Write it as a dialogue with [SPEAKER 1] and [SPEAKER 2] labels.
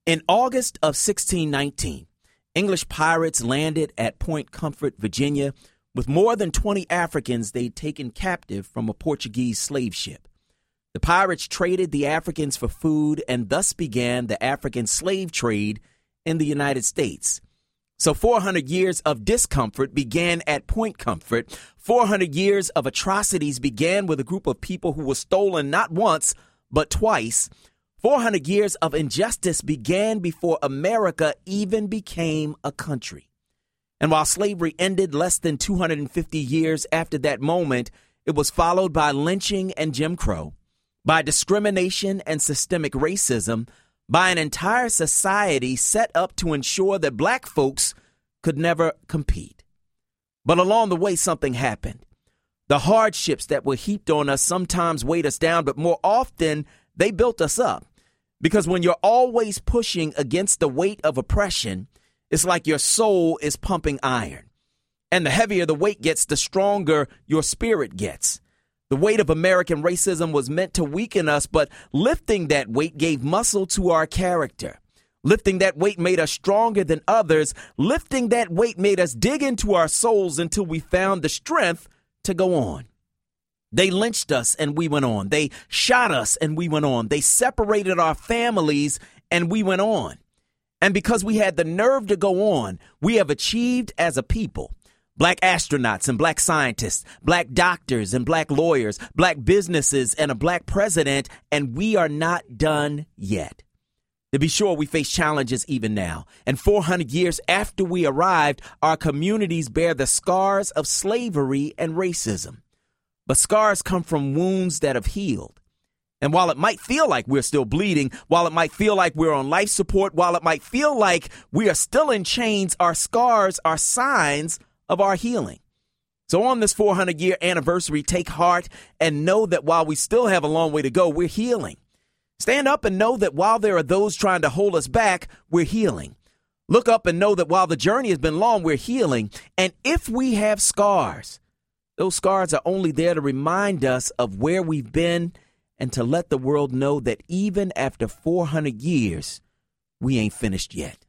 [SPEAKER 1] In August of 1619, English pirates landed at Point Comfort, Virginia, with more than 20 Africans they'd taken captive from a Portuguese slave ship. The pirates traded the Africans for food and thus began the African slave trade in the United States. So 400 years of discomfort began at Point Comfort. 400 years of atrocities began with a group of people who were stolen not once, but twice. 400 years of injustice began before America even became a country. And while slavery ended less than 250 years after that moment, it was followed by lynching and Jim Crow, by discrimination and systemic racism, by an entire society set up to ensure that black folks could never compete. But along the way, something happened. The hardships that were heaped on us sometimes weighed us down, but more often they built us up. Because when you're always pushing against the weight of oppression, it's like your soul is pumping iron. And the heavier the weight gets, the stronger your spirit gets. The weight of American racism was meant to weaken us, but lifting that weight gave muscle to our character. Lifting that weight made us stronger than others. Lifting that weight made us dig into our souls until we found the strength to go on. They lynched us and we went on. They shot us and we went on. They separated our families and we went on. And because we had the nerve to go on, we have achieved as a people. Black astronauts and black scientists, black doctors and black lawyers, black businesses and a black president, and we are not done yet. To be sure, we face challenges even now. And 400 years after we arrived, our communities bear the scars of slavery and racism. But scars come from wounds that have healed. And while it might feel like we're still bleeding, while it might feel like we're on life support, while it might feel like we are still in chains, our scars are signs of our healing. So on this 400-year anniversary, take heart and know that while we still have a long way to go, we're healing. Stand up and know that while there are those trying to hold us back, we're healing. Look up and know that while the journey has been long, we're healing. And if we have scars, those scars are only there to remind us of where we've been and to let the world know that even after 400 years, we ain't finished yet.